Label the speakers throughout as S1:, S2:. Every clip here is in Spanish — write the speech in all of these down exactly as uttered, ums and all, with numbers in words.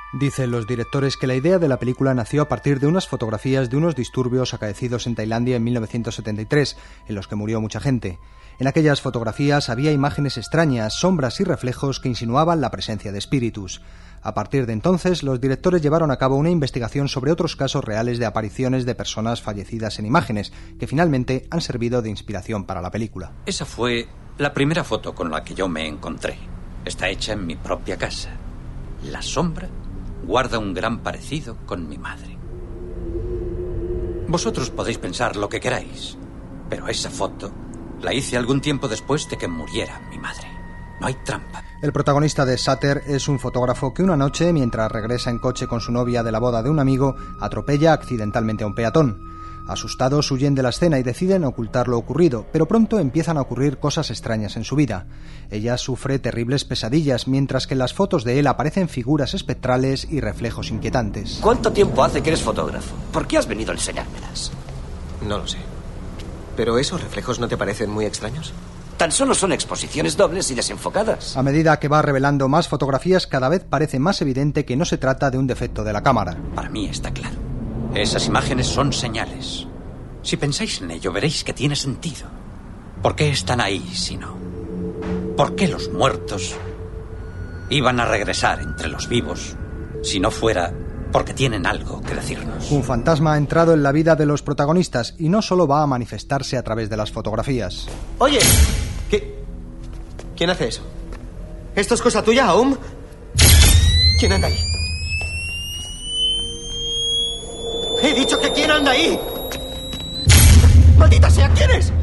S1: Dicen los directores que la idea de la película nació a partir de unas fotografías de unos disturbios acaecidos en Tailandia en mil novecientos setenta y tres, en los que murió mucha gente. En aquellas fotografías había imágenes extrañas, sombras y reflejos que insinuaban la presencia de espíritus. A partir de entonces, los directores llevaron a cabo una investigación sobre otros casos reales de apariciones de personas fallecidas en imágenes, que finalmente han servido de inspiración para la película.
S2: Esa fue la primera foto con la que yo me encontré. Está hecha en mi propia casa. La sombra guarda un gran parecido con mi madre. Vosotros podéis pensar lo que queráis, pero esa foto la hice algún tiempo después de que muriera mi madre. No hay trampa.
S1: El protagonista de Shutter es un fotógrafo que una noche, mientras regresa en coche con su novia de la boda de un amigo, atropella accidentalmente a un peatón. Asustados huyen de la escena y deciden ocultar lo ocurrido, pero pronto empiezan a ocurrir cosas extrañas en su vida. Ella sufre terribles pesadillas, mientras que en las fotos de él aparecen figuras espectrales y reflejos inquietantes.
S3: ¿Cuánto tiempo hace que eres fotógrafo? ¿Por qué has venido a enseñármelas?
S4: No lo sé. ¿Pero esos reflejos no te parecen muy extraños?
S3: Tan solo son exposiciones dobles y desenfocadas.
S1: A medida que va revelando más fotografías, cada vez parece más evidente que no se trata de un defecto de la cámara.
S2: Para mí está claro. Esas imágenes son señales. Si pensáis en ello, veréis que tiene sentido. ¿Por qué están ahí si no? ¿Por qué los muertos iban a regresar entre los vivos si no fuera porque tienen algo que decirnos?
S1: Un fantasma ha entrado en la vida de los protagonistas y no solo va a manifestarse a través de las fotografías.
S4: Oye, ¿qué? ¿Quién hace eso? ¿Esto es cosa tuya, Aum? ¿Quién anda ahí? ¡He dicho que quién anda ahí! ¡Maldita sea! ¿Quién es?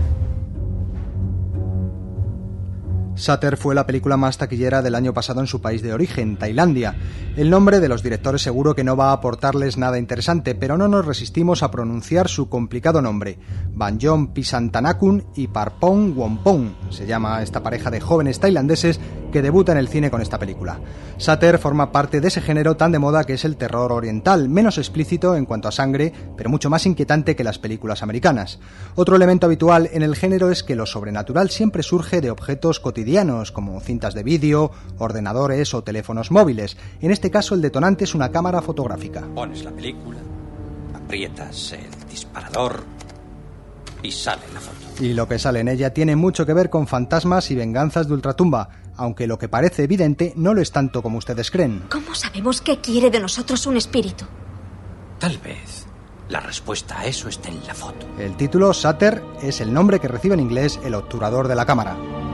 S1: Shutter fue la película más taquillera del año pasado en su país de origen, Tailandia. El nombre de los directores seguro que no va a aportarles nada interesante, pero no nos resistimos a pronunciar su complicado nombre. Banjom Pisantanakul y Parpong Wompong. Se llama esta pareja de jóvenes tailandeses que debuta en el cine con esta película. Shutter forma parte de ese género tan de moda que es el terror oriental, menos explícito en cuanto a sangre, pero mucho más inquietante que las películas americanas. Otro elemento habitual en el género es que lo sobrenatural siempre surge de objetos cotidianos, como cintas de vídeo, ordenadores o teléfonos móviles. En este caso, el detonante es una cámara fotográfica.
S2: Pones la película, aprietas el disparador y sale la foto.
S1: Y lo que sale en ella tiene mucho que ver con fantasmas y venganzas de ultratumba, aunque lo que parece evidente no lo es tanto como ustedes creen.
S5: ¿Cómo sabemos qué quiere de nosotros un espíritu?
S2: Tal vez la respuesta a eso esté en la foto.
S1: El título, Shutter, es el nombre que recibe en inglés el obturador de la cámara.